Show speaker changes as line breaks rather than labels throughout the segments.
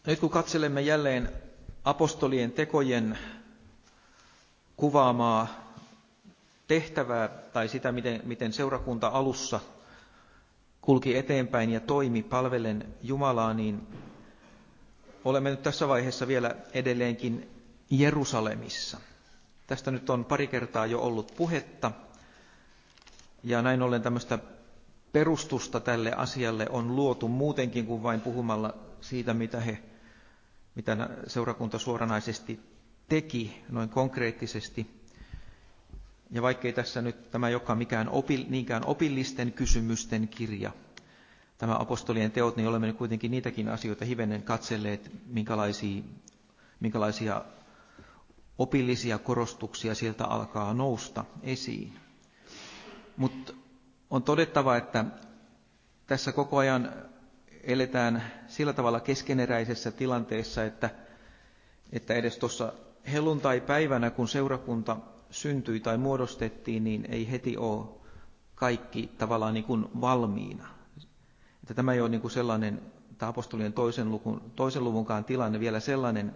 Nyt kun katselemme jälleen apostolien tekojen kuvaamaa tehtävää tai sitä, miten seurakunta alussa kulki eteenpäin ja toimi palvellen Jumalaa, niin olemme nyt tässä vaiheessa vielä edelleenkin Jerusalemissa. Tästä nyt on pari kertaa jo ollut puhetta, ja näin ollen tämmöistä perustusta tälle asialle on luotu muutenkin kuin vain puhumalla siitä, mitä seurakunta suoranaisesti teki noin konkreettisesti. Ja vaikkei tässä nyt tämä joka mikään niinkään opillisten kysymysten kirja, tämä apostolien teot, niin olemme nyt kuitenkin niitäkin asioita hivenen katselleet, minkälaisia opillisia korostuksia sieltä alkaa nousta esiin. Mutta on todettava, että tässä koko ajan eletään sillä tavalla keskeneräisessä tilanteessa, että edes tuossa helluntaipäivänä, kun seurakunta syntyi tai muodostettiin, niin ei heti ole kaikki tavallaan niin kuin valmiina. Että tämä ei ole niin kuin sellainen, tämä apostolien toisen luvunkaan tilanne vielä sellainen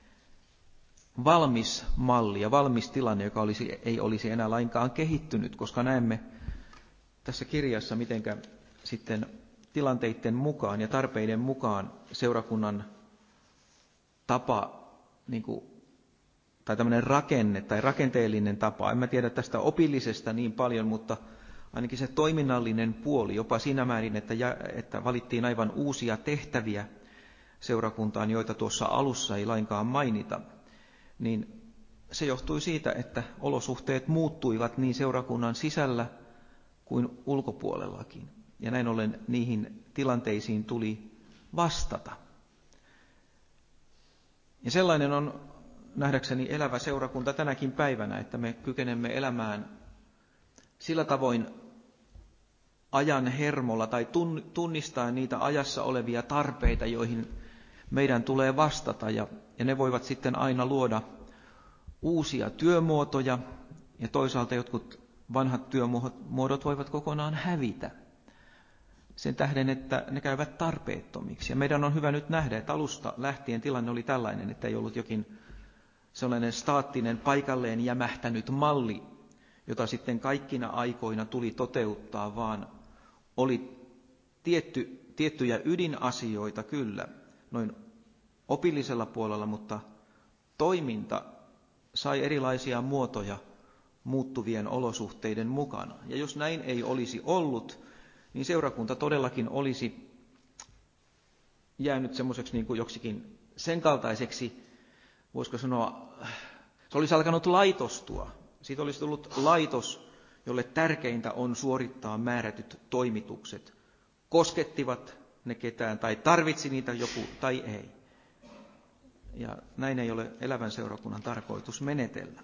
valmis malli ja valmis tilanne, joka ei olisi enää lainkaan kehittynyt, koska näemme tässä kirjassa, mitenkä sitten tilanteiden mukaan ja tarpeiden mukaan seurakunnan tapa, tai tämmöinen rakenne tai rakenteellinen tapa, en mä tiedä tästä opillisesta niin paljon, mutta ainakin se toiminnallinen puoli, jopa siinä määrin, että valittiin aivan uusia tehtäviä seurakuntaan, joita tuossa alussa ei lainkaan mainita, niin se johtui siitä, että olosuhteet muuttuivat niin seurakunnan sisällä kuin ulkopuolellakin. Ja näin ollen niihin tilanteisiin tuli vastata. Ja sellainen on nähdäkseni elävä seurakunta tänäkin päivänä, että me kykenemme elämään sillä tavoin ajan hermolla tai tunnistaa niitä ajassa olevia tarpeita, joihin meidän tulee vastata. Ja ne voivat sitten aina luoda uusia työmuotoja ja toisaalta jotkut vanhat työmuodot voivat kokonaan hävitä sen tähden, että ne käyvät tarpeettomiksi. Ja meidän on hyvä nyt nähdä, että alusta lähtien tilanne oli tällainen, että ei ollut jokin sellainen staattinen paikalleen jämähtänyt malli, jota sitten kaikkina aikoina tuli toteuttaa, vaan oli tiettyjä ydinasioita kyllä, noin opillisella puolella, mutta toiminta sai erilaisia muotoja muuttuvien olosuhteiden mukana. Ja jos näin ei olisi ollut, niin seurakunta todellakin olisi jäänyt semmoiseksi niin kuin joksikin sen kaltaiseksi, voisiko sanoa, se olisi alkanut laitostua. Siitä olisi tullut laitos, jolle tärkeintä on suorittaa määrätyt toimitukset. Koskettivat ne ketään tai tarvitsi niitä joku tai ei. Ja näin ei ole elävän seurakunnan tarkoitus menetellä.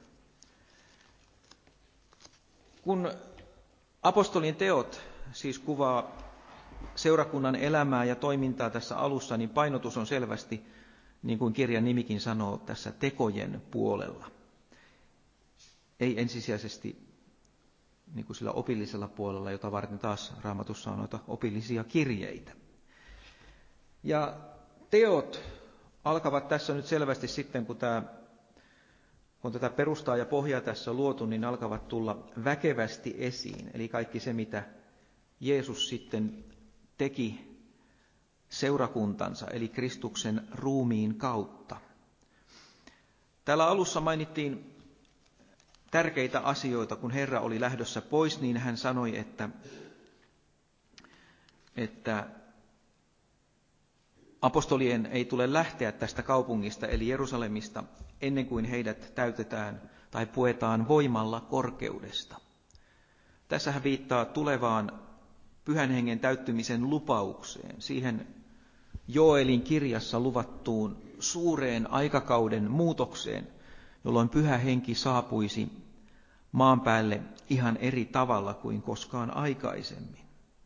Kun apostolien teot siis kuvaa seurakunnan elämää ja toimintaa tässä alussa, niin painotus on selvästi, niin kuin kirjan nimikin sanoo, tässä tekojen puolella. Ei ensisijaisesti niin kuin sillä opillisella puolella, jota varten taas Raamatussa on noita opillisia kirjeitä. Ja teot alkavat tässä nyt selvästi sitten, kun tätä perustaa ja pohjaa tässä on luotu, niin alkavat tulla väkevästi esiin. Eli kaikki se, mitä Jeesus sitten teki seurakuntansa, eli Kristuksen ruumiin kautta. Täällä alussa mainittiin tärkeitä asioita, kun Herra oli lähdössä pois, niin hän sanoi, että apostolien ei tule lähteä tästä kaupungista, eli Jerusalemista, ennen kuin heidät täytetään tai puetaan voimalla korkeudesta. Tässä hän viittaa tulevaan Pyhän Hengen täyttymisen lupaukseen, siihen Joelin kirjassa luvattuun suureen aikakauden muutokseen, jolloin Pyhä Henki saapuisi maan päälle ihan eri tavalla kuin koskaan aikaisemmin.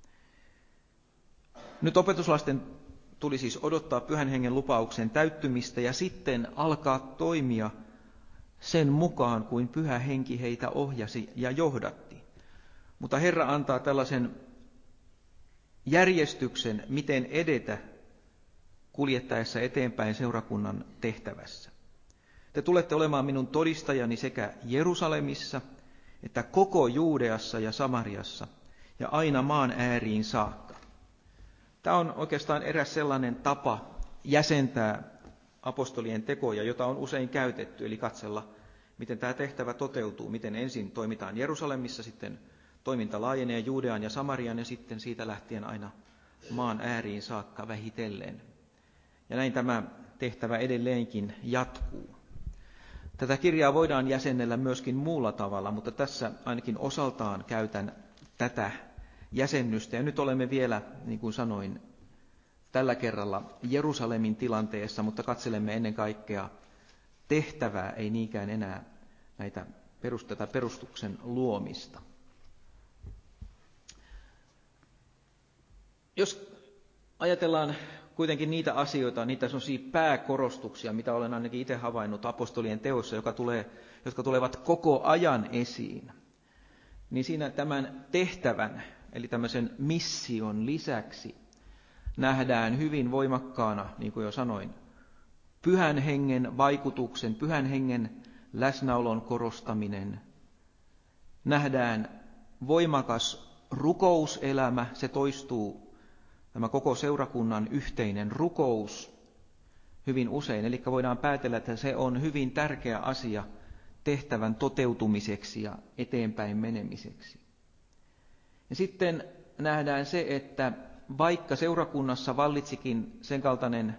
Nyt opetuslasten tuli siis odottaa Pyhän Hengen lupauksen täyttymistä ja sitten alkaa toimia sen mukaan, kuin Pyhä Henki heitä ohjasi ja johdatti. Mutta Herra antaa tällaisen järjestyksen, miten edetä, kuljettaessa eteenpäin seurakunnan tehtävässä. Te tulette olemaan minun todistajani sekä Jerusalemissa, että koko Juudeassa ja Samariassa, ja aina maan ääriin saakka. Tämä on oikeastaan eräs sellainen tapa jäsentää apostolien tekoja, jota on usein käytetty, eli katsella, miten tämä tehtävä toteutuu, miten ensin toimitaan Jerusalemissa, sitten toiminta laajenee Juudeaan ja Samariaan, ja sitten siitä lähtien aina maan ääriin saakka vähitellen. Ja näin tämä tehtävä edelleenkin jatkuu. Tätä kirjaa voidaan jäsennellä myöskin muulla tavalla, mutta tässä ainakin osaltaan käytän tätä jäsennystä. Ja nyt olemme vielä, niin kuin sanoin, tällä kerralla Jerusalemin tilanteessa, mutta katselemme ennen kaikkea tehtävää, ei niinkään enää tätä perustuksen luomista. Jos ajatellaan kuitenkin niitä asioita, niitä sellaisia pääkorostuksia, mitä olen ainakin itse havainnut apostolien teoissa, jotka tulevat koko ajan esiin, niin siinä tämän tehtävän, eli tämmöisen mission lisäksi, nähdään hyvin voimakkaana, niin kuin jo sanoin, pyhän hengen vaikutuksen, pyhän hengen läsnäolon korostaminen. Nähdään voimakas rukouselämä, se toistuu, tämä koko seurakunnan yhteinen rukous hyvin usein. Eli voidaan päätellä, että se on hyvin tärkeä asia tehtävän toteutumiseksi ja eteenpäin menemiseksi. Ja sitten nähdään se, että vaikka seurakunnassa vallitsikin sen kaltainen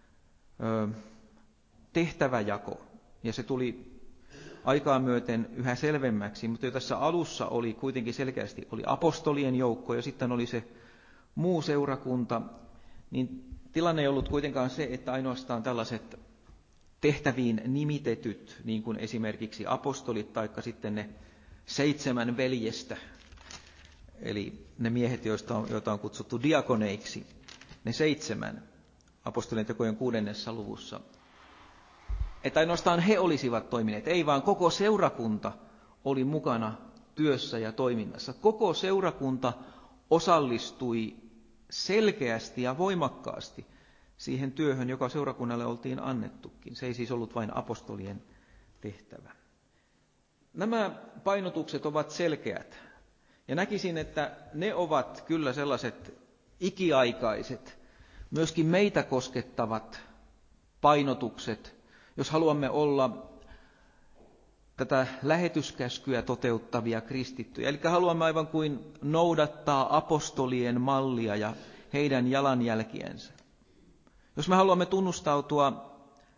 tehtäväjako, ja se tuli aikaa myöten yhä selvemmäksi, mutta jo tässä alussa oli kuitenkin selkeästi oli apostolien joukko ja sitten oli se muu seurakunta, niin tilanne ei ollut kuitenkaan se, että ainoastaan tällaiset tehtäviin nimitetyt, niin kuin esimerkiksi apostolit tai sitten ne 7 veljestä, eli ne miehet, joita on kutsuttu diakoneiksi, ne 7 apostolien tekojen 6. luvussa, että ainoastaan he olisivat toimineet, ei vaan koko seurakunta oli mukana työssä ja toiminnassa. Koko seurakunta osallistui selkeästi ja voimakkaasti siihen työhön, joka seurakunnalle oltiin annettukin. Se ei siis ollut vain apostolien tehtävä. Nämä painotukset ovat selkeät, ja näkisin, että ne ovat kyllä sellaiset ikiaikaiset, myöskin meitä koskettavat painotukset, jos haluamme olla tätä lähetyskäskyä toteuttavia kristittyjä. Eli haluamme aivan kuin noudattaa apostolien mallia ja heidän jalanjälkiensä. Jos me haluamme tunnustautua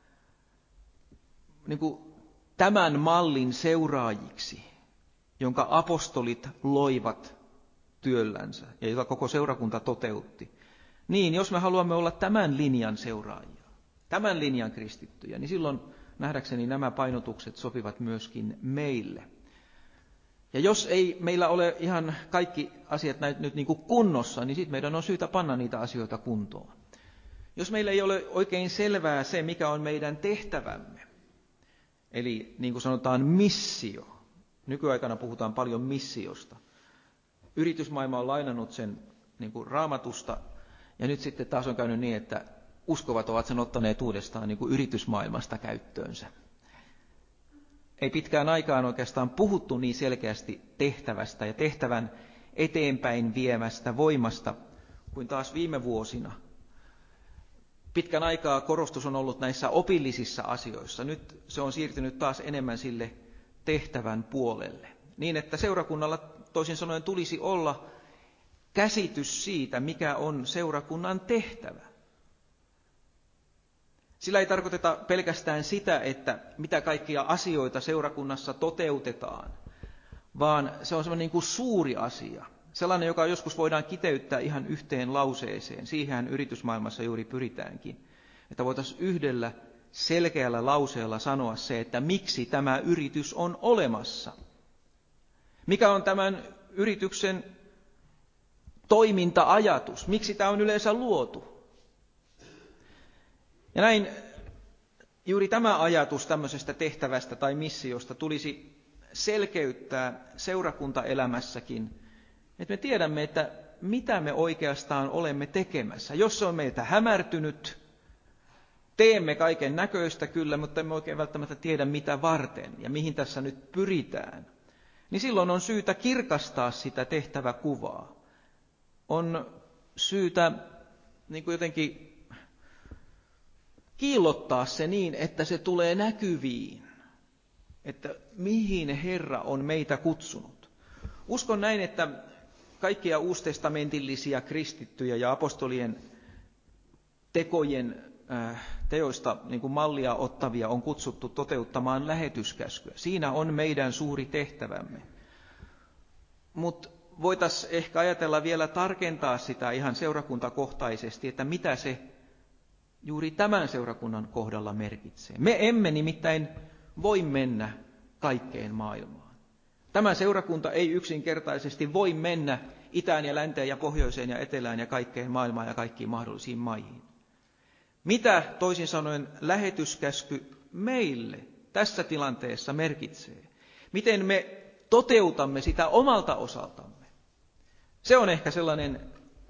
niin kuin tämän mallin seuraajiksi, jonka apostolit loivat työllänsä ja jota koko seurakunta toteutti, niin jos me haluamme olla tämän linjan seuraajia, tämän linjan kristittyjä, niin silloin nähdäkseni nämä painotukset sopivat myöskin meille. Ja jos ei meillä ole ihan kaikki asiat nyt niin kuin kunnossa, niin sitten meidän on syytä panna niitä asioita kuntoon. Jos meillä ei ole oikein selvää se, mikä on meidän tehtävämme, eli niin kuin sanotaan missio, nykyaikana puhutaan paljon missiosta. Yritysmaailma on lainannut sen niin kuin Raamatusta, ja nyt sitten taas on käynyt niin, että uskovat ovat sen ottaneet uudestaan niin kuin yritysmaailmasta käyttöönsä. Ei pitkään aikaan oikeastaan puhuttu niin selkeästi tehtävästä ja tehtävän eteenpäin viemästä voimasta kuin taas viime vuosina. Pitkän aikaa korostus on ollut näissä opillisissa asioissa. Nyt se on siirtynyt taas enemmän sille tehtävän puolelle. Niin, että seurakunnalla toisin sanoen tulisi olla käsitys siitä, mikä on seurakunnan tehtävä. Sillä ei tarkoiteta pelkästään sitä, että mitä kaikkia asioita seurakunnassa toteutetaan, vaan se on semmoinen niin kuin suuri asia. Sellainen, joka joskus voidaan kiteyttää ihan yhteen lauseeseen. Siihenhän yritysmaailmassa juuri pyritäänkin. Että voitaisiin yhdellä selkeällä lauseella sanoa se, että miksi tämä yritys on olemassa. Mikä on tämän yrityksen toiminta-ajatus? Miksi tämä on yleensä luotu? Ja näin juuri tämä ajatus tämmöisestä tehtävästä tai missiosta tulisi selkeyttää seurakuntaelämässäkin, että me tiedämme, että mitä me oikeastaan olemme tekemässä. Jos se on meiltä hämärtynyt, teemme kaiken näköistä kyllä, mutta emme oikein välttämättä tiedä mitä varten ja mihin tässä nyt pyritään, niin silloin on syytä kirkastaa sitä tehtäväkuvaa. On syytä niin kuin jotenkin kiillottaa se niin, että se tulee näkyviin, että mihin Herra on meitä kutsunut. Uskon näin, että kaikkia uustestamentillisia kristittyjä ja apostolien teoista niin kuin mallia ottavia on kutsuttu toteuttamaan lähetyskäskyä. Siinä on meidän suuri tehtävämme. Mutta voitaisiin ehkä ajatella vielä tarkentaa sitä ihan seurakuntakohtaisesti, että mitä se juuri tämän seurakunnan kohdalla merkitsee. Me emme nimittäin voi mennä kaikkeen maailmaan. Tämä seurakunta ei yksinkertaisesti voi mennä itään ja länteen ja pohjoiseen ja etelään ja kaikkeen maailmaan ja kaikkiin mahdollisiin maihin. Mitä toisin sanoen lähetyskäsky meille tässä tilanteessa merkitsee? Miten me toteutamme sitä omalta osaltamme? Se on ehkä sellainen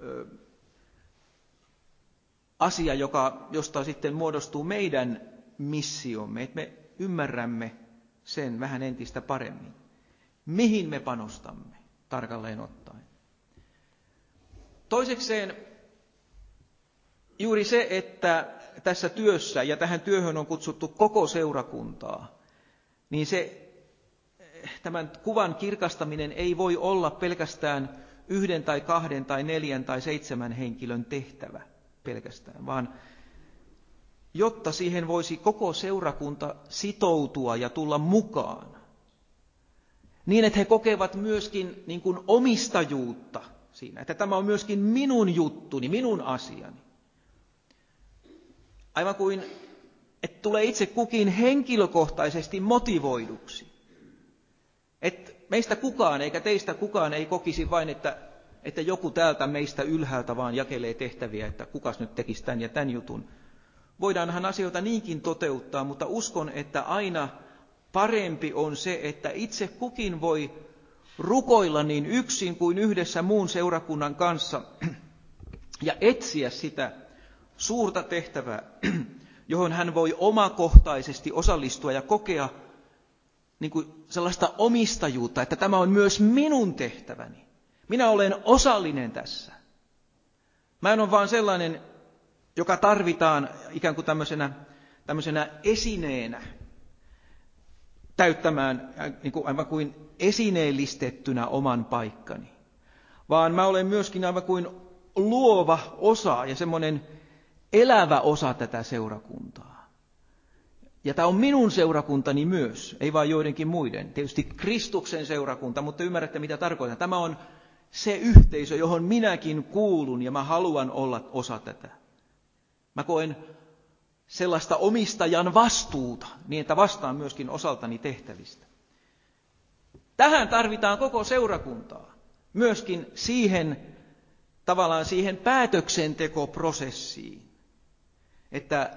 asia, josta sitten muodostuu meidän missiomme, että me ymmärrämme sen vähän entistä paremmin. Mihin me panostamme tarkalleen ottaen? Toisekseen juuri se, että tässä työssä, ja tähän työhön on kutsuttu koko seurakuntaa, niin tämän kuvan kirkastaminen ei voi olla pelkästään 1 tai 2 tai 4 tai 7 henkilön tehtävä pelkästään, vaan jotta siihen voisi koko seurakunta sitoutua ja tulla mukaan, niin että he kokevat myöskin niin kuin omistajuutta siinä, että tämä on myöskin minun juttuni, minun asiani. Aivan kuin, että tulee itse kukin henkilökohtaisesti motivoiduksi. Että meistä kukaan eikä teistä kukaan ei kokisi vain, että joku täältä meistä ylhäältä vaan jakelee tehtäviä, että kukas nyt tekisi tämän ja tämän jutun. Voidaanhan asioita niinkin toteuttaa, mutta uskon, että aina parempi on se, että itse kukin voi rukoilla niin yksin kuin yhdessä muun seurakunnan kanssa ja etsiä sitä suurta tehtävää, johon hän voi omakohtaisesti osallistua ja kokea niin kuin sellaista omistajuutta, että tämä on myös minun tehtäväni. Minä olen osallinen tässä. Mä en ole vaan sellainen, joka tarvitaan ikään kuin tämmöisenä esineenä täyttämään niin kuin aivan kuin esineellistettynä oman paikkani. Vaan mä olen myöskin aivan kuin luova osa ja semmoinen elävä osa tätä seurakuntaa. Ja tämä on minun seurakuntani myös, ei vain joidenkin muiden. Tietysti Kristuksen seurakunta, mutta ymmärrätte mitä tarkoitan. Tämä on se yhteisö, johon minäkin kuulun ja mä haluan olla osa tätä. Mä koen sellaista omistajan vastuuta, niin että vastaan myöskin osaltani tehtävistä. Tähän tarvitaan koko seurakuntaa. Myöskin tavallaan siihen päätöksentekoprosessiin. Että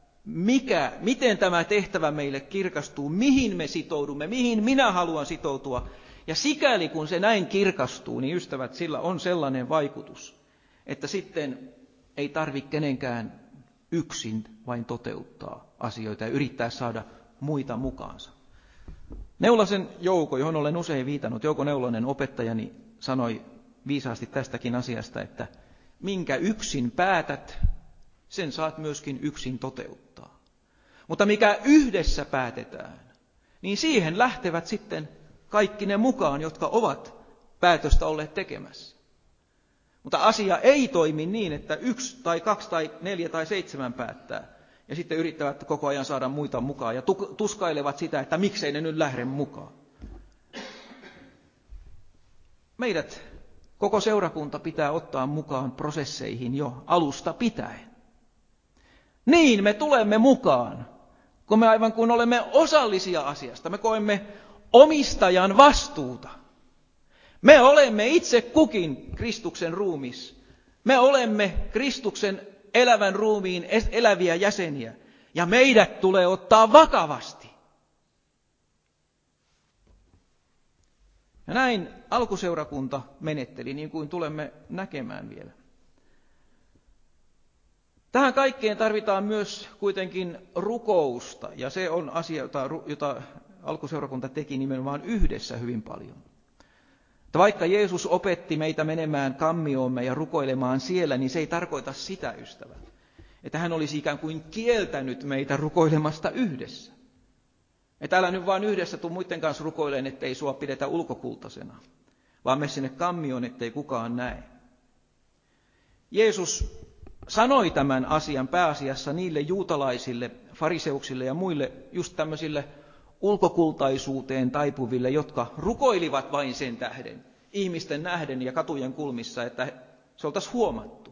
miten tämä tehtävä meille kirkastuu, mihin me sitoudumme, mihin minä haluan sitoutua. Ja sikäli kun se näin kirkastuu, niin ystävät, sillä on sellainen vaikutus, että sitten ei tarvitse kenenkään yksin vain toteuttaa asioita ja yrittää saada muita mukaansa. Neulasen Jouko, johon olen usein viitannut, Jouko Neulanen opettajani, sanoi viisaasti tästäkin asiasta, että minkä yksin päätät, sen saat myöskin yksin toteuttaa. Mutta mikä yhdessä päätetään, niin siihen lähtevät sitten kaikki ne mukaan, jotka ovat päätöstä olleet tekemässä. Mutta asia ei toimi niin, että 1 tai 2 tai 4 tai 7 päättää ja sitten yrittävät koko ajan saada muita mukaan ja tuskailevat sitä, että miksei ne nyt lähde mukaan. Meidät, koko seurakunta pitää ottaa mukaan prosesseihin jo alusta pitäen. Niin me tulemme mukaan, kun me aivan kuin olemme osallisia asiasta. Me koemme omistajan vastuuta. Me olemme itse kukin Kristuksen ruumis. Me olemme Kristuksen elävän ruumiin eläviä jäseniä. Ja meidät tulee ottaa vakavasti. Ja näin alkuseurakunta menetteli, niin kuin tulemme näkemään vielä. Tähän kaikkeen tarvitaan myös kuitenkin rukousta, ja se on asia, jota alkuseurakunta teki nimenomaan yhdessä hyvin paljon. Että vaikka Jeesus opetti meitä menemään kammiomme ja rukoilemaan siellä, niin se ei tarkoita sitä, ystävät, että hän olisi ikään kuin kieltänyt meitä rukoilemasta yhdessä. Että älä nyt vaan yhdessä tuu muiden kanssa rukoileen, ettei sua pidetä ulkokultaisena, vaan mene sinne kammioon, ettei kukaan näe. Jeesus sanoi tämän asian pääasiassa niille juutalaisille, fariseuksille ja muille just tämmöisille ulkokultaisuuteen taipuville, jotka rukoilivat vain sen tähden, ihmisten nähden ja katujen kulmissa, että se oltaisiin huomattu.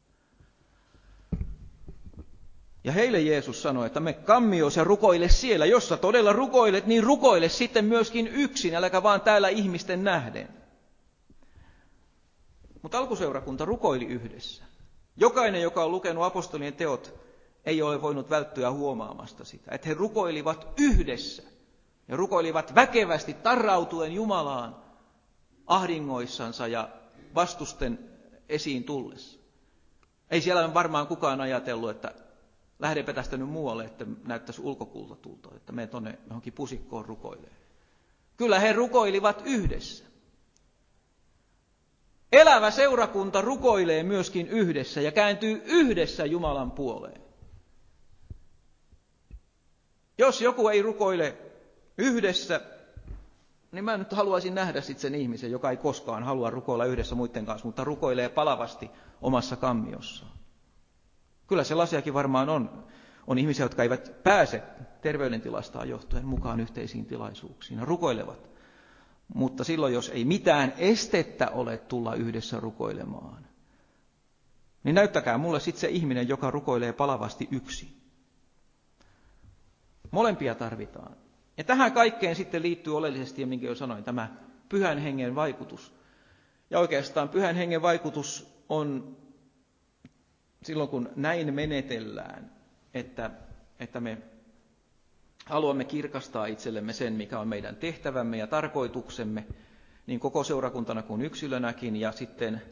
Ja heille Jeesus sanoi, että me kammioos ja rukoile siellä. Jos sä todella rukoilet, niin rukoile sitten myöskin yksin, äläkä vaan täällä ihmisten nähden. Mutta alkuseurakunta rukoili yhdessä. Jokainen, joka on lukenut apostolien teot, ei ole voinut välttyä huomaamasta sitä, että he rukoilivat yhdessä ja rukoilivat väkevästi tarrautuen Jumalaan ahdingoissansa ja vastusten esiin tullessa. Ei siellä varmaan kukaan ajatellut, että lähdepä tästä nyt muualle, että näyttäisi ulkokultatulta, että mene tuonne johonkin pusikkoon rukoilemaan. Kyllä he rukoilivat yhdessä. Elävä seurakunta rukoilee myöskin yhdessä ja kääntyy yhdessä Jumalan puoleen. Jos joku ei rukoile yhdessä, niin mä nyt haluaisin nähdä sitten sen ihmisen, joka ei koskaan halua rukoilla yhdessä muiden kanssa, mutta rukoilee palavasti omassa kammiossaan. Kyllä sellaisiakin varmaan on ihmisiä, jotka eivät pääse terveydentilastaan johtuen mukaan yhteisiin tilaisuuksiin ja rukoilevat. Mutta silloin, jos ei mitään estettä ole tulla yhdessä rukoilemaan, niin näyttäkää mulle sitten se ihminen, joka rukoilee palavasti yksin. Molempia tarvitaan. Ja tähän kaikkeen sitten liittyy oleellisesti, ja minkä jo sanoin, tämä Pyhän Hengen vaikutus. Ja oikeastaan Pyhän Hengen vaikutus on silloin, kun näin menetellään, että me haluamme kirkastaa itsellemme sen, mikä on meidän tehtävämme ja tarkoituksemme, niin koko seurakuntana kuin yksilönäkin, ja sitten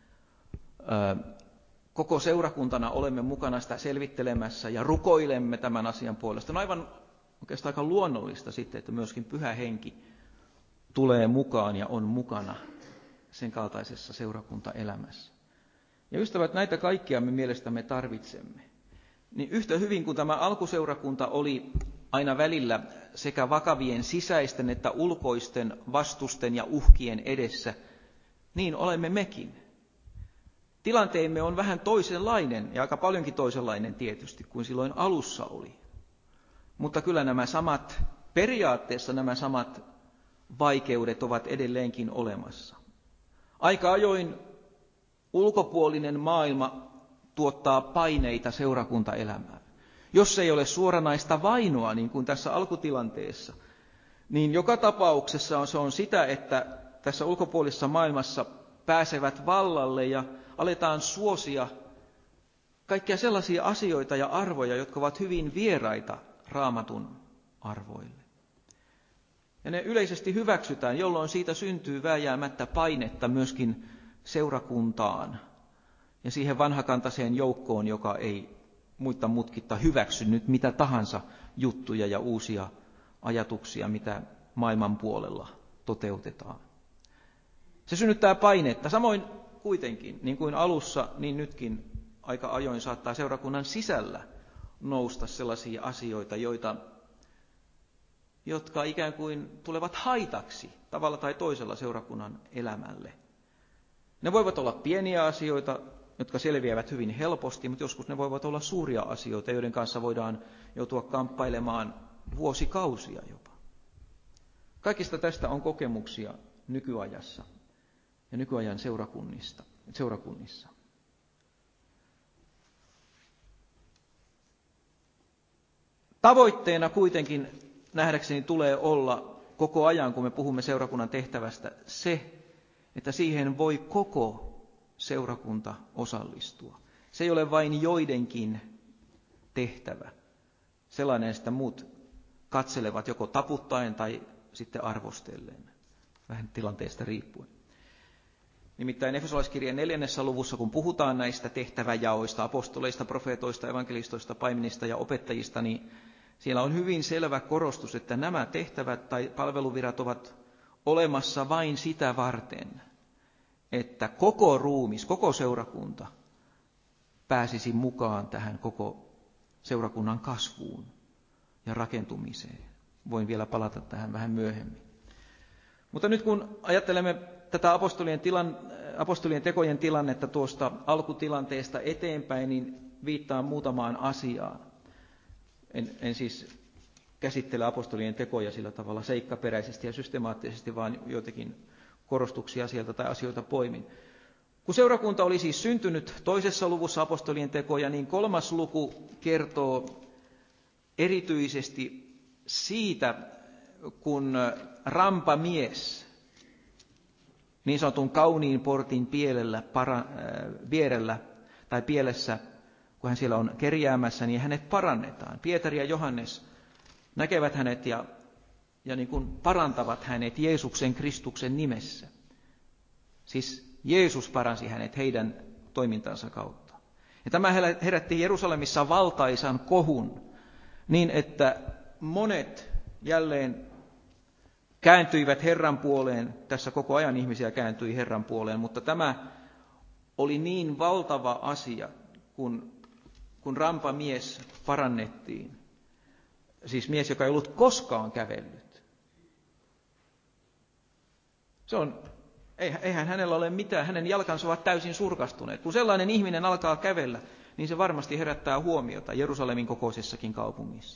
koko seurakuntana olemme mukana sitä selvittelemässä ja rukoilemme tämän asian puolesta. On aivan oikeastaan aika luonnollista sitten, että myöskin Pyhä Henki tulee mukaan ja on mukana sen kaltaisessa seurakuntaelämässä. Ja ystävät, näitä kaikkia me mielestämme tarvitsemme. Niin yhtä hyvin kuin tämä alkuseurakunta oli aina välillä sekä vakavien sisäisten että ulkoisten vastusten ja uhkien edessä, niin olemme mekin. Tilanteemme on vähän toisenlainen ja aika paljonkin toisenlainen tietysti kuin silloin alussa oli. Mutta kyllä periaatteessa nämä samat vaikeudet ovat edelleenkin olemassa. Aika ajoin ulkopuolinen maailma tuottaa paineita seurakuntaelämään. Jos ei ole suoranaista vainoa, niin kuin tässä alkutilanteessa, niin joka tapauksessa se on sitä, että tässä ulkopuolisessa maailmassa pääsevät vallalle ja aletaan suosia kaikkia sellaisia asioita ja arvoja, jotka ovat hyvin vieraita Raamatun arvoille. Ja ne yleisesti hyväksytään, jolloin siitä syntyy vääjäämättä painetta myöskin seurakuntaan ja siihen vanhakantaiseen joukkoon, joka ei muita mutkitta hyväksy nyt mitä tahansa juttuja ja uusia ajatuksia, mitä maailman puolella toteutetaan. Se synnyttää painetta. Samoin kuitenkin, niin kuin alussa, niin nytkin aika ajoin saattaa seurakunnan sisällä nousta sellaisia asioita, jotka ikään kuin tulevat haitaksi tavalla tai toisella seurakunnan elämälle. Ne voivat olla pieniä asioita, jotka selviävät hyvin helposti, mutta joskus ne voivat olla suuria asioita, joiden kanssa voidaan joutua kamppailemaan vuosikausia jopa. Kaikista tästä on kokemuksia nykyajassa ja nykyajan seurakunnissa. Tavoitteena kuitenkin nähdäkseni tulee olla koko ajan, kun me puhumme seurakunnan tehtävästä, se, että siihen voi koko seurakunta osallistua. Se ei ole vain joidenkin tehtävä, sellainen, että muut katselevat joko taputtaen tai sitten arvostellen, vähän tilanteesta riippuen. Nimittäin Efesolaiskirjeen 4. luvussa, kun puhutaan näistä tehtäväjaoista, apostoleista, profeetoista, evankelistoista, paimenista ja opettajista, niin siellä on hyvin selvä korostus, että nämä tehtävät tai palveluvirat ovat olemassa vain sitä varten, että koko ruumis, koko seurakunta pääsisi mukaan tähän koko seurakunnan kasvuun ja rakentumiseen. Voin vielä palata tähän vähän myöhemmin. Mutta nyt kun ajattelemme tätä apostolien tekojen tilannetta tuosta alkutilanteesta eteenpäin, niin viittaan muutamaan asiaan. En siis käsittele apostolien tekoja sillä tavalla seikkaperäisesti ja systemaattisesti, vaan joitakin korostuksia sieltä tai asioita poimin. Kun seurakunta oli siis syntynyt 2. luvussa apostolien tekoja, niin 3. luku kertoo erityisesti siitä, kun rampamies niin sanotun kauniin portin pielessä, kun hän siellä on kerjäämässä, niin hänet parannetaan. Pietari ja Johannes näkevät hänet ja niin kuin parantavat hänet Jeesuksen Kristuksen nimessä. Siis Jeesus paransi hänet heidän toimintansa kautta. Ja tämä herätti Jerusalemissa valtaisan kohun, niin että monet jälleen kääntyivät Herran puoleen. Tässä koko ajan ihmisiä kääntyi Herran puoleen, mutta tämä oli niin valtava asia, kun rampamies parannettiin. Siis mies, joka ei ollut koskaan kävellyt. Eihän hänellä ole mitään, hänen jalkansa ovat täysin surkastuneet. Kun sellainen ihminen alkaa kävellä, niin se varmasti herättää huomiota Jerusalemin kokoisessakin kaupungissa.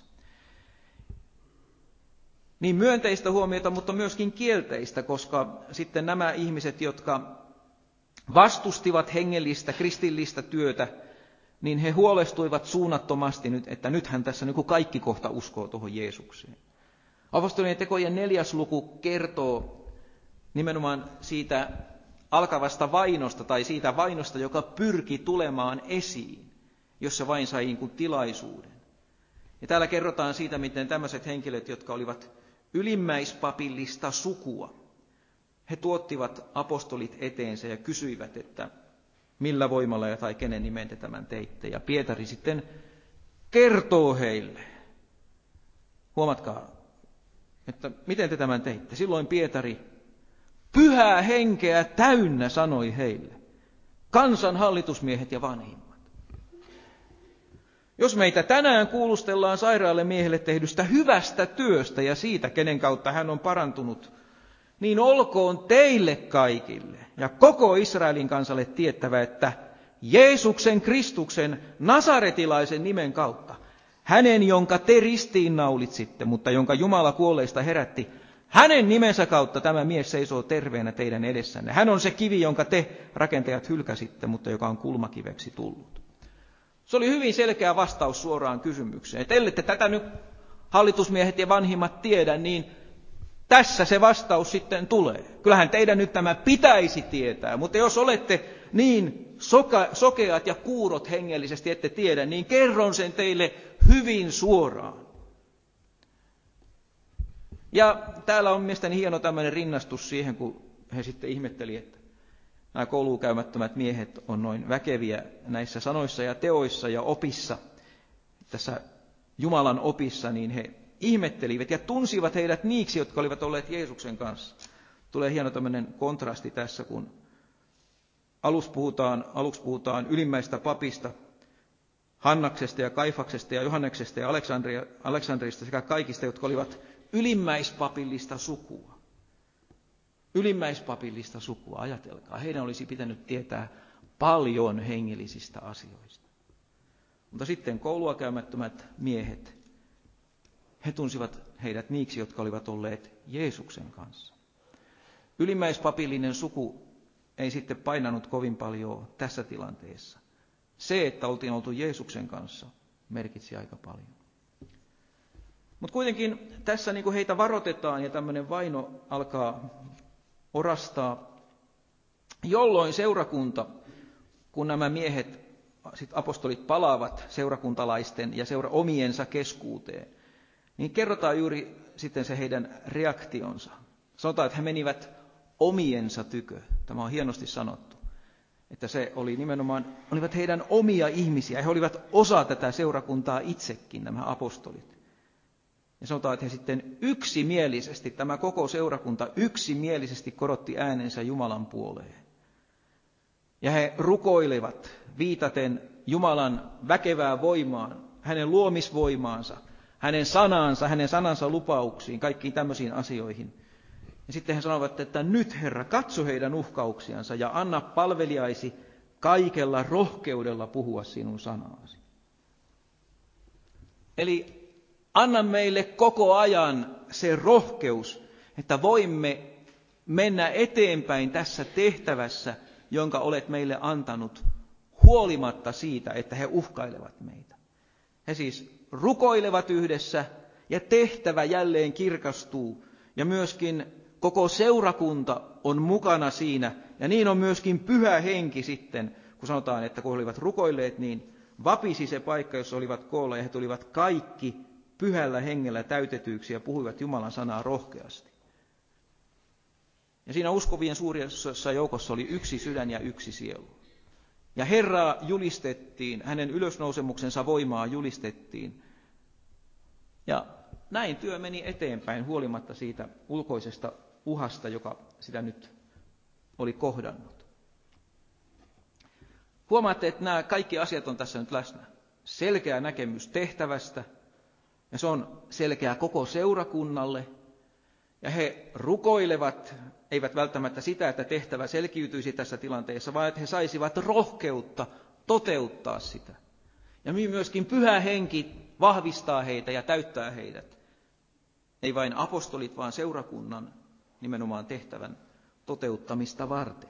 Niin myönteistä huomiota, mutta myöskin kielteistä, koska sitten nämä ihmiset, jotka vastustivat hengellistä, kristillistä työtä, niin he huolestuivat suunnattomasti nyt, että nythän tässä niin kaikki kohta uskoo tuohon Jeesukseen. Apostolien tekojen 4. luku kertoo nimenomaan siitä alkavasta vainosta tai siitä vainosta, joka pyrki tulemaan esiin, jos se vain sai niin kuin tilaisuuden. Ja täällä kerrotaan siitä, miten tämmöiset henkilöt, jotka olivat ylimmäispapillista sukua, he tuottivat apostolit eteensä ja kysyivät, että millä voimalla tai kenen nimen te tämän teitte. Ja Pietari sitten kertoo heille. Huomatkaa, että miten te tämän teitte. Silloin Pietari pyhää henkeä täynnä sanoi heille, kansan hallitusmiehet ja vanhimmat. Jos meitä tänään kuulustellaan sairaalle miehelle tehdystä hyvästä työstä ja siitä, kenen kautta hän on parantunut, niin olkoon teille kaikille ja koko Israelin kansalle tiettävä, että Jeesuksen Kristuksen nasaretilaisen nimen kautta, hänen jonka te ristiinnaulitsitte, mutta jonka Jumala kuolleista herätti, hänen nimensä kautta tämä mies seisoo terveenä teidän edessänne. Hän on se kivi, jonka te rakentajat hylkäsitte, mutta joka on kulmakiveksi tullut. Se oli hyvin selkeä vastaus suoraan kysymykseen. Että ellette tätä nyt hallitusmiehet ja vanhimmat tiedä, niin tässä se vastaus sitten tulee. Kyllähän teidän nyt tämä pitäisi tietää, mutta jos olette niin sokeat ja kuurot hengellisesti ette tiedä, niin kerron sen teille hyvin suoraan. Ja täällä on mielestäni hieno tämmöinen rinnastus siihen, kun he sitten ihmetteli, että nämä kouluun käymättömät miehet on noin väkeviä näissä sanoissa ja teoissa ja opissa, tässä Jumalan opissa, niin he ihmettelivät ja tunsivat heidät niiksi, jotka olivat olleet Jeesuksen kanssa. Tulee hieno tämmöinen kontrasti tässä, kun aluksi puhutaan ylimmäistä papista, Hannaksesta ja Kaifaksesta ja Johanneksesta ja Aleksandrista sekä kaikista, jotka olivat ylimmäispapillista sukua. Ylimmäispapillista sukua, ajatelkaa. Heidän olisi pitänyt tietää paljon hengellisistä asioista. Mutta sitten koulua käymättömät miehet, he tunsivat heidät niiksi, jotka olivat olleet Jeesuksen kanssa. Ylimmäispapillinen suku ei sitten painanut kovin paljon tässä tilanteessa. Se, että oltiin oltu Jeesuksen kanssa, merkitsi aika paljon. Mutta kuitenkin tässä niin kuin heitä varoitetaan ja tämmöinen vaino alkaa orastaa, jolloin seurakunta, kun nämä miehet, sit apostolit palaavat seurakuntalaisten ja omiensa keskuuteen, niin kerrotaan juuri sitten se heidän reaktionsa. Sanotaan, että he menivät omiensa tykö. Tämä on hienosti sanottu, että se oli nimenomaan, olivat heidän omia ihmisiä. He olivat osa tätä seurakuntaa itsekin, nämä apostolit. Ja sanotaan, että he sitten yksimielisesti, tämä koko seurakunta yksimielisesti korotti äänensä Jumalan puoleen. Ja he rukoilevat viitaten Jumalan väkevään voimaan, hänen luomisvoimaansa, hänen sanansa lupauksiin, kaikkiin tämmöisiin asioihin. Ja sitten he sanovat, että nyt Herra, katso heidän uhkauksiansa ja anna palvelijaisi kaikella rohkeudella puhua sinun sanaasi. Eli anna meille koko ajan se rohkeus, että voimme mennä eteenpäin tässä tehtävässä, jonka olet meille antanut, huolimatta siitä, että he uhkailevat meitä. He siis rukoilevat yhdessä ja tehtävä jälleen kirkastuu ja myöskin koko seurakunta on mukana siinä ja niin on myöskin Pyhä Henki sitten, kun sanotaan, että kun he olivat rukoilleet, niin vapisi se paikka, jossa olivat koolla ja he tulivat kaikki Pyhällä Hengellä täytetyiksi ja puhuivat Jumalan sanaa rohkeasti. Ja siinä uskovien suuressa joukossa oli yksi sydän ja yksi sielu. Ja Herraa julistettiin, hänen ylösnousemuksensa voimaa julistettiin. Ja näin työ meni eteenpäin huolimatta siitä ulkoisesta uhasta, joka sitä nyt oli kohdannut. Huomaatte, että nämä kaikki asiat on tässä nyt läsnä. Selkeä näkemys tehtävästä, ja se on selkeä koko seurakunnalle. Ja he rukoilevat, eivät välttämättä sitä, että tehtävä selkiytyisi tässä tilanteessa, vaan että he saisivat rohkeutta toteuttaa sitä. Ja myöskin Pyhä Henki vahvistaa heitä ja täyttää heidät. Ei vain apostolit, vaan seurakunnan nimenomaan tehtävän toteuttamista varten.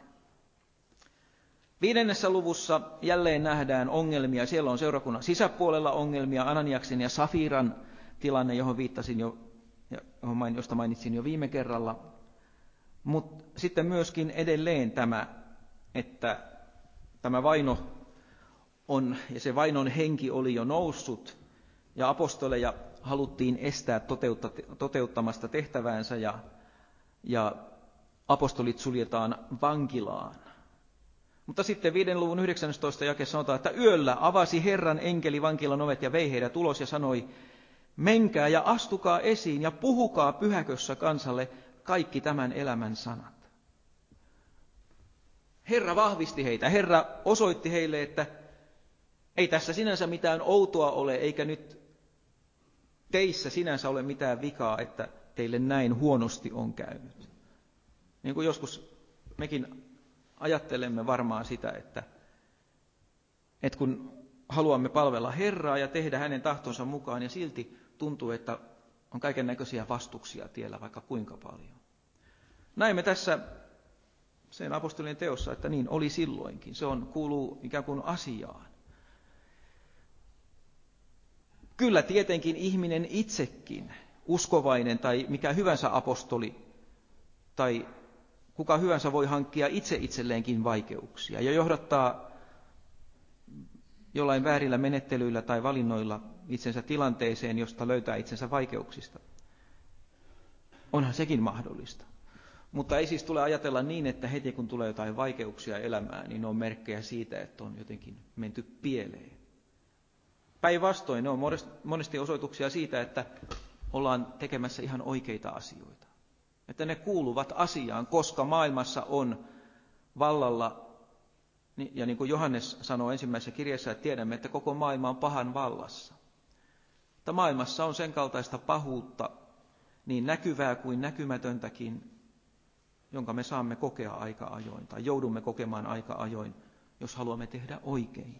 5. luvussa jälleen nähdään ongelmia. Siellä on seurakunnan sisäpuolella ongelmia. Ananiaksen ja Safiran tilanne, johon viittasin jo, josta mainitsin jo viime kerralla. Mutta sitten myöskin edelleen tämä, että tämä vaino on, ja se vainon henki oli jo noussut, ja apostoleja haluttiin estää toteuttamasta tehtäväänsä, ja apostolit suljetaan vankilaan. Mutta sitten 5. luvun 19. jakeessa sanotaan, että yöllä avasi Herran enkeli vankilan ovet ja vei heidät ulos ja sanoi, menkää ja astukaa esiin ja puhukaa pyhäkössä kansalle kaikki tämän elämän sanat. Herra vahvisti heitä. Herra osoitti heille, että ei tässä sinänsä mitään outoa ole, eikä nyt teissä sinänsä ole mitään vikaa, että teille näin huonosti on käynyt. Niin kuin joskus mekin ajattelemme varmaan sitä, että kun haluamme palvella Herraa ja tehdä hänen tahtonsa mukaan, ja silti tuntuu, että on kaiken näköisiä vastuksia tiellä vaikka kuinka paljon. Näemme tässä sen apostolien teossa, että niin oli silloinkin. Se kuuluu ikään kuin asiaan. Kyllä tietenkin ihminen itsekin, uskovainen tai mikä hyvänsä apostoli tai kuka hyvänsä voi hankkia itse itselleenkin vaikeuksia ja johdattaa jollain väärillä menettelyillä tai valinnoilla itsensä tilanteeseen, josta löytää itsensä vaikeuksista. Onhan sekin mahdollista. Mutta ei siis tule ajatella niin, että heti kun tulee jotain vaikeuksia elämään, niin ne on merkkejä siitä, että on jotenkin menty pieleen. Päinvastoin ne on monesti osoituksia siitä, että ollaan tekemässä ihan oikeita asioita. Että ne kuuluvat asiaan, koska maailmassa on vallalla, ja niin kuin Johannes sanoo ensimmäisessä kirjassa, että tiedämme, että koko maailma on pahan vallassa. Mutta maailmassa on sen kaltaista pahuutta, niin näkyvää kuin näkymätöntäkin, jonka me saamme kokea aika ajoin, tai joudumme kokemaan aika ajoin, jos haluamme tehdä oikein.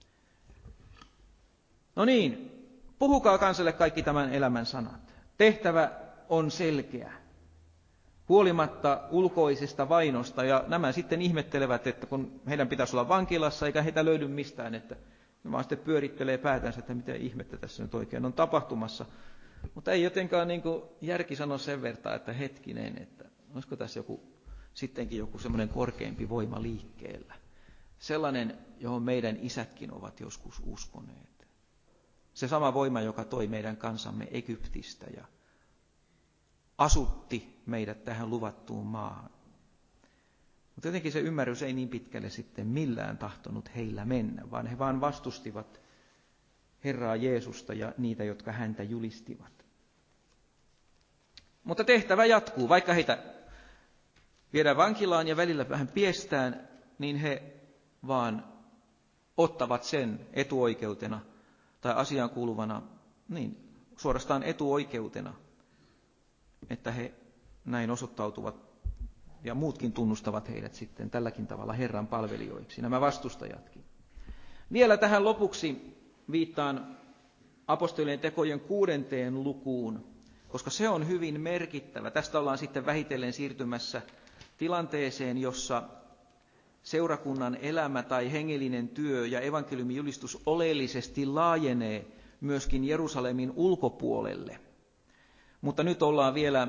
No niin, puhukaa kansalle kaikki tämän elämän sanat. Tehtävä on selkeä, huolimatta ulkoisesta vainosta, ja nämä sitten ihmettelevät, että kun heidän pitäisi olla vankilassa, eikä heitä löydy mistään, että ne vaan sitten pyörittelee päätänsä, että mitä ihmettä tässä nyt oikein on tapahtumassa. Mutta ei jotenkaan niin kuin järki sano sen verran, että hetkinen, että olisiko tässä sittenkin joku semmoinen korkeampi voima liikkeellä. Sellainen, johon meidän isätkin ovat joskus uskoneet. Se sama voima, joka toi meidän kansamme Egyptistä ja asutti meidät tähän luvattuun maahan. Mutta jotenkin se ymmärrys ei niin pitkälle sitten millään tahtonut heillä mennä, vaan he vaan vastustivat Herraa Jeesusta ja niitä, jotka häntä julistivat. Mutta tehtävä jatkuu. Vaikka heitä viedään vankilaan ja välillä vähän piestään, niin he vaan ottavat sen etuoikeutena tai asiaan kuuluvana, niin suorastaan etuoikeutena, että he näin osoittautuvat ja muutkin tunnustavat heidät sitten tälläkin tavalla Herran palvelijoiksi, nämä vastustajatkin. Vielä tähän lopuksi viittaan apostolien tekojen 6. lukuun, koska se on hyvin merkittävä. Tästä ollaan sitten vähitellen siirtymässä tilanteeseen, jossa seurakunnan elämä tai hengellinen työ ja evankeliumin julistus oleellisesti laajenee myöskin Jerusalemin ulkopuolelle. Mutta nyt ollaan vielä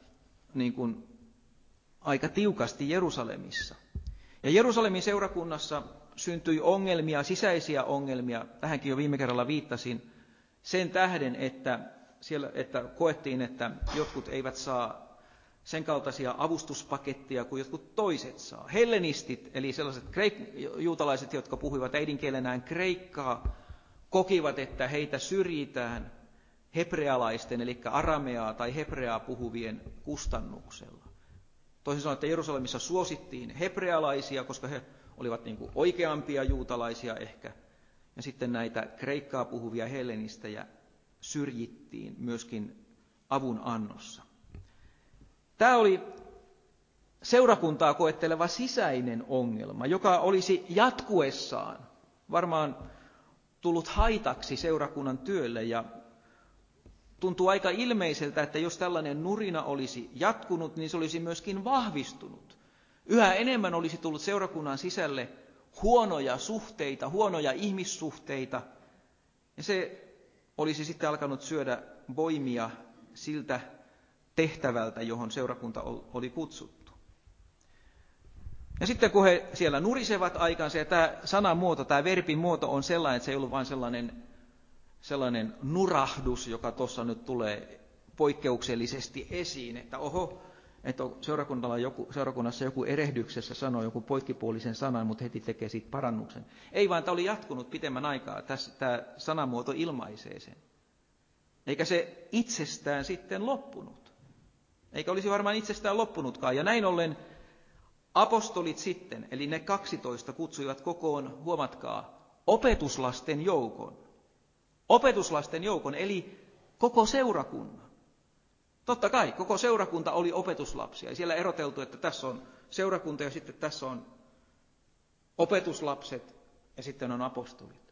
aika tiukasti Jerusalemissa. Ja Jerusalemin seurakunnassa syntyi ongelmia, sisäisiä ongelmia, tähänkin jo viime kerralla viittasin, sen tähden, että koettiin, että jotkut eivät saa sen kaltaisia avustuspaketteja kuin jotkut toiset saa. Hellenistit, eli sellaiset juutalaiset, jotka puhuivat äidinkielenään kreikkaa, kokivat, että heitä syrjitään hebrealaisten, eli arameaa tai hebreaa puhuvien kustannuksella. Toisin sanoen, että Jerusalemissa suosittiin hebrealaisia, koska he olivat oikeampia juutalaisia ehkä, ja sitten näitä kreikkaa puhuvia hellenistejä syrjittiin myöskin avun annossa. Tämä oli seurakuntaa koetteleva sisäinen ongelma, joka olisi jatkuessaan varmaan tullut haitaksi seurakunnan työlle, ja tuntuu aika ilmeiseltä, että jos tällainen nurina olisi jatkunut, niin se olisi myöskin vahvistunut. Yhä enemmän olisi tullut seurakunnan sisälle huonoja suhteita, huonoja ihmissuhteita, ja se olisi sitten alkanut syödä voimia siltä tehtävältä, johon seurakunta oli kutsuttu. Ja sitten kun he siellä nurisevat aikansa, ja tämä sanamuoto, tämä verbin muoto on sellainen, että se ei ollut vain sellainen nurahdus, joka tuossa nyt tulee poikkeuksellisesti esiin, että että seurakunnassa joku erehdyksessä sanoo joku poikkipuolisen sanan, mutta heti tekee siitä parannuksen. Ei vaan, tämä oli jatkunut pitemmän aikaa, tämä sanamuoto ilmaisee sen. Eikä se itsestään sitten loppunut. Eikä olisi varmaan itsestään loppunutkaan. Ja näin ollen apostolit sitten, eli ne 12 kutsuivat kokoon, huomatkaa, opetuslasten joukon. Opetuslasten joukon, eli koko seurakunnan. Totta kai, koko seurakunta oli opetuslapsia. Ja siellä eroteltu, että tässä on seurakunta ja sitten tässä on opetuslapset ja sitten on apostolit.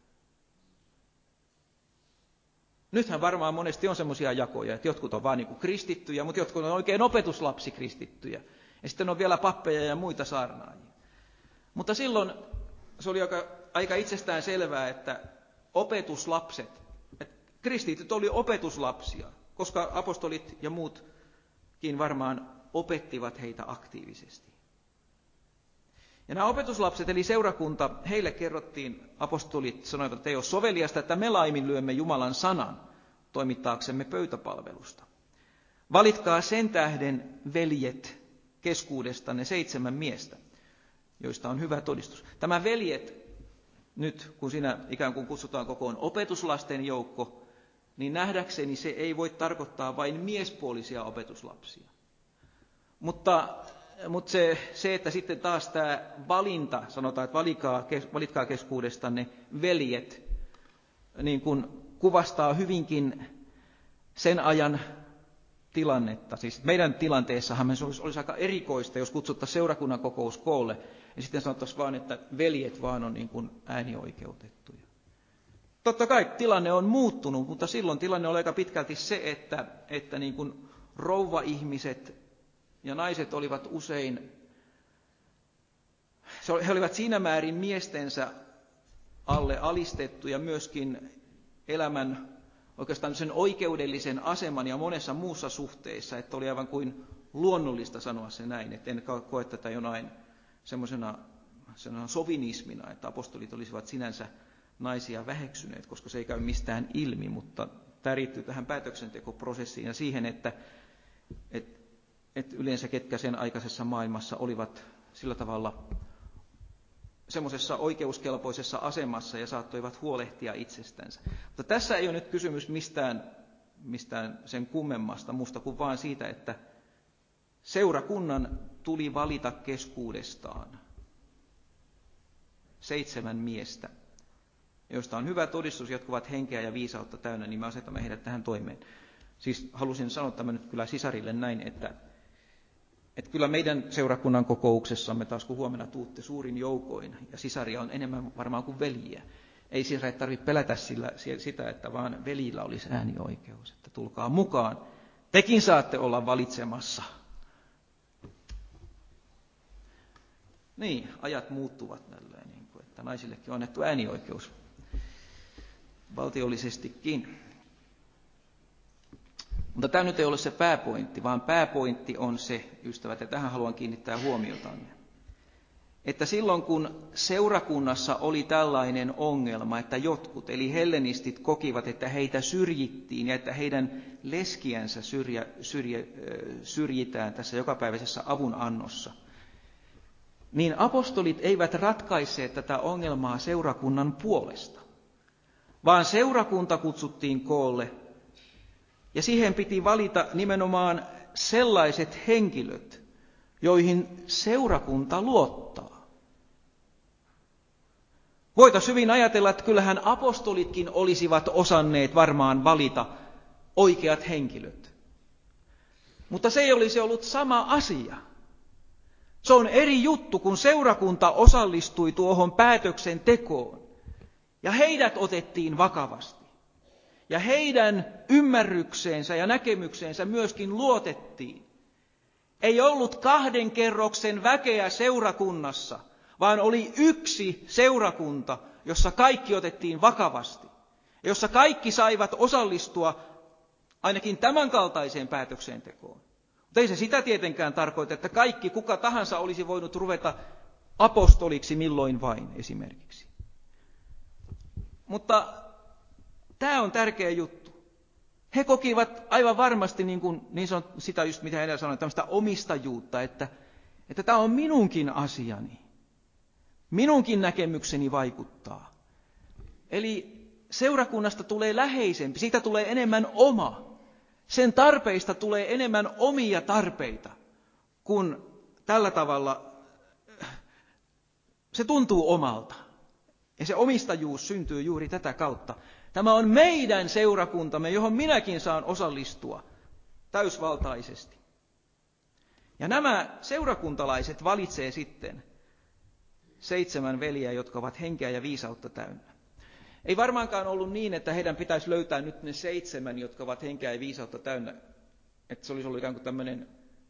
Nythän varmaan monesti on semmoisia jakoja, että jotkut on vain kristittyjä, mutta jotkut on oikein opetuslapsikristittyjä. Ja sitten on vielä pappeja ja muita saarnaajia. Mutta silloin se oli aika itsestään selvää, että opetuslapset, että kristityt oli opetuslapsia, koska apostolit ja muutkin varmaan opettivat heitä aktiivisesti. Ja nämä opetuslapset, eli seurakunta, heille kerrottiin, apostolit sanoivat, että ei ole soveliasta, että me laiminlyömme Jumalan sanan toimittaaksemme pöytäpalvelusta. Valitkaa sen tähden, veljet, keskuudestanne 7 miestä, joista on hyvä todistus. Tämä veljet, nyt kun siinä ikään kuin kutsutaan kokoon opetuslasten joukko, niin nähdäkseni se ei voi tarkoittaa vain miespuolisia opetuslapsia. Mutta se, että sitten taas tämä valinta, sanotaan, että valitkaa keskuudestanne veljet, niin kuin kuvastaa hyvinkin sen ajan tilannetta. Siis meidän tilanteessahan se olisi aika erikoista, jos kutsuttaisiin seurakunnan kokous koolle, ja sitten sanottaisiin vaan, että veljet vaan on niin kuin äänioikeutettuja. Totta kai tilanne on muuttunut, mutta silloin tilanne oli aika pitkälti se, että niin kuin rouva-ihmiset ja naiset olivat usein, he olivat siinä määrin miestensä alle alistettuja myöskin elämän oikeastaan sen oikeudellisen aseman ja monessa muussa suhteessa, että oli aivan kuin luonnollista sanoa se näin, että en koe tätä jonain semmoisena sovinismina, että apostolit olisivat sinänsä naisia väheksyneet, koska se ei käy mistään ilmi, mutta tämä riittyy tähän päätöksentekoprosessiin ja siihen, että yleensä ketkä sen aikaisessa maailmassa olivat sillä tavalla semmoisessa oikeuskelpoisessa asemassa ja saattoivat huolehtia itsestänsä. Mutta tässä ei ole nyt kysymys mistään sen kummemmasta muusta kuin vaan siitä, että seurakunnan tuli valita keskuudestaan 7 miestä, joista on hyvä todistus, jotka ovat henkeä ja viisautta täynnä, niin me asetamme heidät tähän toimeen. Siis halusin sanoa tämän nyt kyllä sisarille näin, että kyllä meidän seurakunnan kokouksessamme taas, kun huomenna tuutte suurin joukoin, ja sisaria on enemmän varmaan kuin veljiä, ei sisarit tarvitse pelätä sitä, että vaan veljillä olisi äänioikeus, että tulkaa mukaan, tekin saatte olla valitsemassa. Niin, ajat muuttuvat tälleen, niin kuin, että naisillekin on annettu äänioikeus valtiollisestikin. Mutta tämä nyt ei ole se pääpointti, vaan pääpointti on se, ystävät, ja tähän haluan kiinnittää huomiota, että silloin kun seurakunnassa oli tällainen ongelma, että jotkut, eli hellenistit, kokivat, että heitä syrjittiin ja että heidän leskiänsä syrjitään tässä jokapäiväisessä avunannossa, niin apostolit eivät ratkaisseet tätä ongelmaa seurakunnan puolesta, vaan seurakunta kutsuttiin koolle, ja siihen piti valita nimenomaan sellaiset henkilöt, joihin seurakunta luottaa. Voitaisiin hyvin ajatella, että kyllähän apostolitkin olisivat osanneet varmaan valita oikeat henkilöt. Mutta se ei olisi ollut sama asia. Se on eri juttu, kun seurakunta osallistui tuohon päätöksentekoon ja heidät otettiin vakavasti. Ja heidän ymmärrykseensä ja näkemykseensä myöskin luotettiin. Ei ollut 2 kerroksen väkeä seurakunnassa, vaan oli yksi seurakunta, jossa kaikki otettiin vakavasti. Ja jossa kaikki saivat osallistua ainakin tämän kaltaiseen päätöksentekoon. Mutta ei se sitä tietenkään tarkoita, että kaikki, kuka tahansa olisi voinut ruveta apostoliksi milloin vain esimerkiksi. Mutta tämä on tärkeä juttu. He kokivat aivan varmasti sitä just mitä edellä sanoin, tämmöistä omistajuutta, että tämä on minunkin asiani. Minunkin näkemykseni vaikuttaa. Eli seurakunnasta tulee läheisempi, siitä tulee enemmän oma. Sen tarpeista tulee enemmän omia tarpeita, kun tällä tavalla se tuntuu omalta. Ja se omistajuus syntyy juuri tätä kautta. Tämä on meidän seurakuntamme, johon minäkin saan osallistua täysvaltaisesti. Ja nämä seurakuntalaiset valitsee sitten 7 veljeä, jotka ovat henkeä ja viisautta täynnä. Ei varmaankaan ollut niin, että heidän pitäisi löytää nyt ne 7, jotka ovat henkeä ja viisautta täynnä. Että se olisi ollut ikään kuin tämmöinen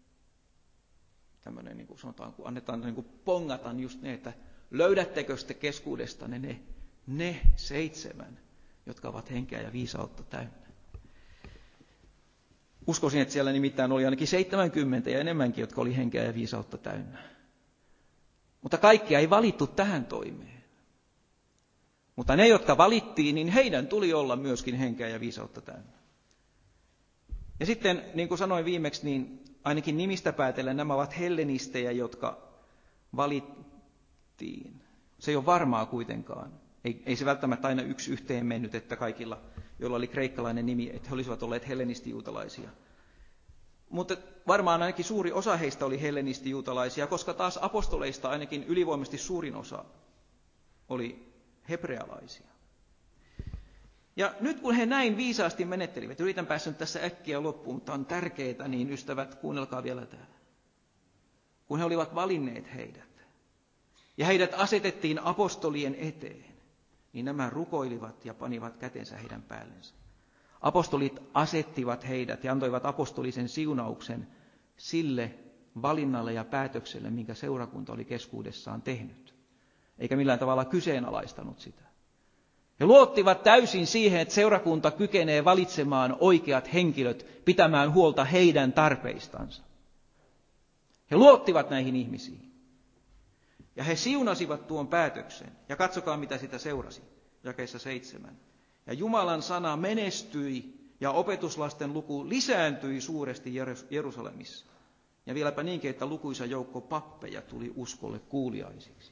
niin kuin sanotaan, kun annetaan niin kuin pongata just ne, että löydättekö te keskuudestanne ne 7, jotka ovat henkeä ja viisautta täynnä. Uskoisin, että siellä nimittäin oli ainakin 70 ja enemmänkin, jotka oli henkeä ja viisautta täynnä. Mutta kaikkia ei valittu tähän toimeen. Mutta ne, jotka valittiin, niin heidän tuli olla myöskin henkeä ja viisautta täynnä. Ja sitten, niin kuin sanoin viimeksi, niin ainakin nimistä päätellen nämä ovat hellenistejä, jotka valittiin. Se ei ole varmaa kuitenkaan. Ei se välttämättä aina yksi yhteen mennyt, että kaikilla, joilla oli kreikkalainen nimi, että he olisivat olleet hellenistijuutalaisia. Mutta varmaan ainakin suuri osa heistä oli hellenistijuutalaisia, koska taas apostoleista ainakin ylivoimaisesti suurin osa oli hebrealaisia. Ja nyt kun he näin viisaasti menettelivät, yritän päästä nyt tässä äkkiä loppuun, mutta on tärkeää, niin ystävät, kuunnelkaa vielä täällä. Kun he olivat valinneet heidät, ja heidät asetettiin apostolien eteen, niin nämä rukoilivat ja panivat kätensä heidän päällensä. Apostolit asettivat heidät ja antoivat apostolisen siunauksen sille valinnalle ja päätökselle, minkä seurakunta oli keskuudessaan tehnyt, eikä millään tavalla kyseenalaistanut sitä. He luottivat täysin siihen, että seurakunta kykenee valitsemaan oikeat henkilöt pitämään huolta heidän tarpeistansa. He luottivat näihin ihmisiin. Ja he siunasivat tuon päätöksen. Ja katsokaa, mitä sitä seurasi. Jakeessa 7. Ja Jumalan sana menestyi ja opetuslasten luku lisääntyi suuresti Jerusalemissa. Ja vieläpä niinkin, että lukuisa joukko pappeja tuli uskolle kuuliaisiksi.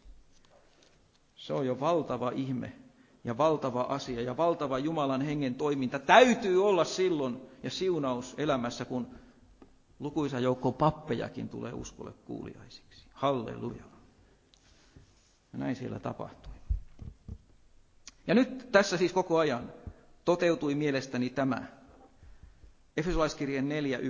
Se on jo valtava ihme ja valtava asia ja valtava Jumalan hengen toiminta täytyy olla silloin ja siunaus elämässä, kun lukuisa joukko pappejakin tulee uskolle kuuliaisiksi. Halleluja. Ja näin siellä tapahtui. Ja nyt tässä siis koko ajan toteutui mielestäni tämä Efesolaiskirjeen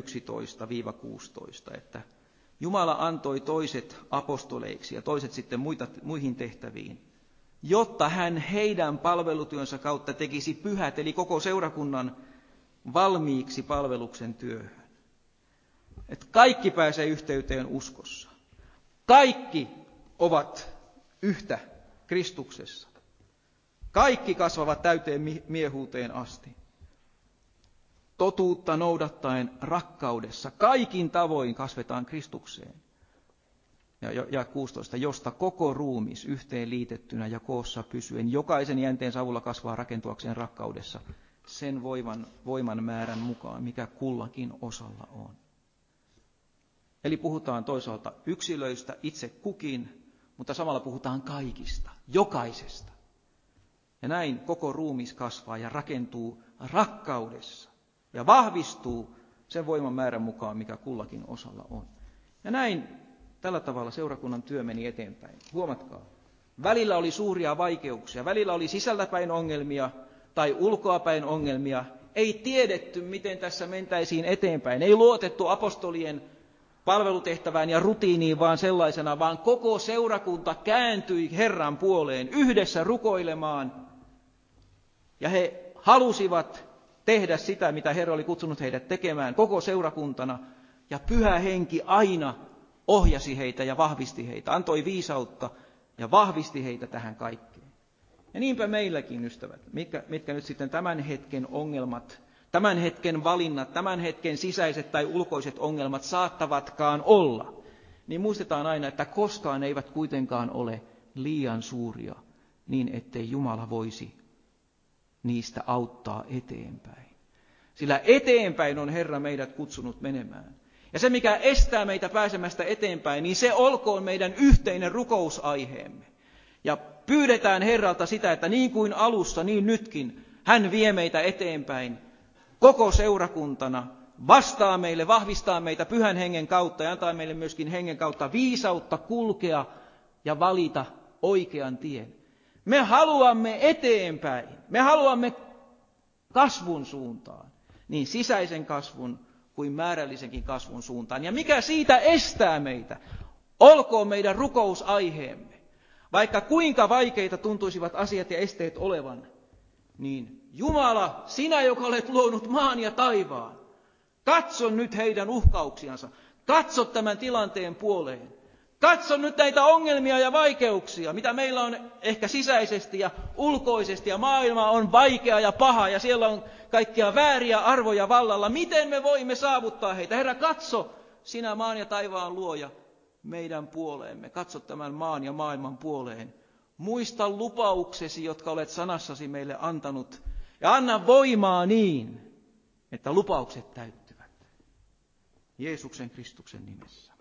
4:11-16, että Jumala antoi toiset apostoleiksi ja toiset sitten muihin tehtäviin, jotta hän heidän palvelutyönsä kautta tekisi pyhät, eli koko seurakunnan valmiiksi palveluksen työhön. Että kaikki pääsee yhteyteen uskossa. Kaikki ovat yhtä Kristuksessa. Kaikki kasvavat täyteen miehuuteen asti. Totuutta noudattaen rakkaudessa. Kaikin tavoin kasvetaan Kristukseen. Ja 16, josta koko ruumis yhteen liitettynä ja koossa pysyen, jokaisen jänteensä avulla kasvaa rakentuakseen rakkaudessa sen voiman määrän mukaan, mikä kullakin osalla on. Eli puhutaan toisaalta yksilöistä, itse kukin, mutta samalla puhutaan kaikista, jokaisesta. Ja näin koko ruumis kasvaa ja rakentuu rakkaudessa ja vahvistuu sen voiman määrän mukaan, mikä kullakin osalla on. Ja näin tällä tavalla seurakunnan työ meni eteenpäin. Huomatkaa, välillä oli suuria vaikeuksia, välillä oli sisältäpäin ongelmia tai ulkoapäin ongelmia. Ei tiedetty, miten tässä mentäisiin eteenpäin. Ei luotettu apostolien palvelutehtävään ja rutiiniin vaan sellaisena, vaan koko seurakunta kääntyi Herran puoleen yhdessä rukoilemaan. Ja he halusivat tehdä sitä, mitä Herra oli kutsunut heidät tekemään koko seurakuntana. Ja Pyhä Henki aina ohjasi heitä ja vahvisti heitä, antoi viisautta ja vahvisti heitä tähän kaikkeen. Ja niinpä meilläkin, ystävät, mitkä nyt sitten tämän hetken ongelmat, tämän hetken valinnat, tämän hetken sisäiset tai ulkoiset ongelmat saattavatkaan olla, niin muistetaan aina, että koskaan eivät kuitenkaan ole liian suuria, niin ettei Jumala voisi niistä auttaa eteenpäin. Sillä eteenpäin on Herra meidät kutsunut menemään. Ja se, mikä estää meitä pääsemästä eteenpäin, niin se olkoon meidän yhteinen rukousaiheemme. Ja pyydetään Herralta sitä, että niin kuin alussa, niin nytkin, hän vie meitä eteenpäin koko seurakuntana, vastaa meille, vahvistaa meitä Pyhän Hengen kautta ja antaa meille myöskin Hengen kautta viisautta kulkea ja valita oikean tien. Me haluamme eteenpäin, me haluamme kasvun suuntaan, niin sisäisen kasvun kuin määrällisenkin kasvun suuntaan. Ja mikä siitä estää meitä? Olkoon meidän rukousaiheemme. Vaikka kuinka vaikeita tuntuisivat asiat ja esteet olevan, niin Jumala, sinä joka olet luonut maan ja taivaan, katso nyt heidän uhkauksiansa, katso tämän tilanteen puoleen. Katso nyt näitä ongelmia ja vaikeuksia, mitä meillä on ehkä sisäisesti ja ulkoisesti, ja maailma on vaikea ja paha, ja siellä on kaikkia vääriä arvoja vallalla. Miten me voimme saavuttaa heitä? Herra, katso, sinä maan ja taivaan luoja, meidän puoleemme. Katso tämän maan ja maailman puoleen. Muista lupauksesi, jotka olet sanassasi meille antanut, ja anna voimaa niin, että lupaukset täyttyvät. Jeesuksen Kristuksen nimessä.